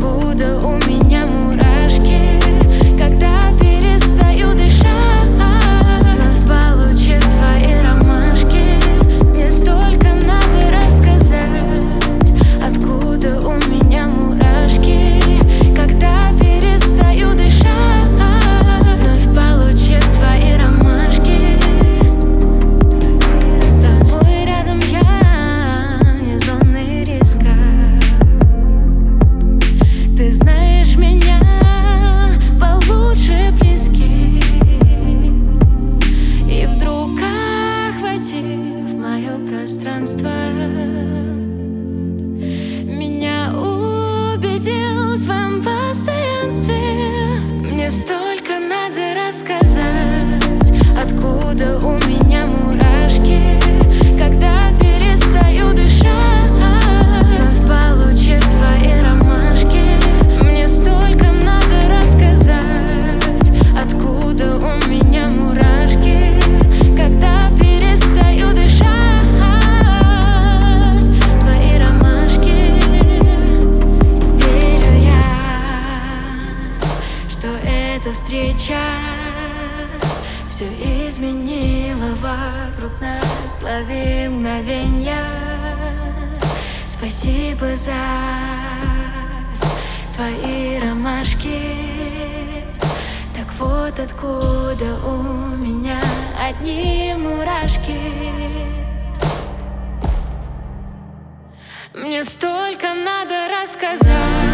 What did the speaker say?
откуда у меня мурашки, когда перестаю дышать. Вновь получив твои ромашки, мне столько надо рассказать. Откуда у меня мурашки, когда перестаю дышать. Вновь получив твои ромашки, с тобой рядом я, вне зоны риска. Ты знаешь меня получше близких, и вдруг, охватив мое пространство, меня убедил в своем постоянстве. Мне столько надо рассказать. Откуда у меня мурашки, когда перестаю дышать. Вновь получив твои ромашки, мне столько надо рассказать. Откуда у меня мурашки, когда перестаю дышать. Твои ромашки. Верю я, что эта встреча все изменила вокруг нас. Лови мгновенья. Спасибо за твои ромашки. Так вот откуда у меня одни мурашки. Мне столько надо рассказать.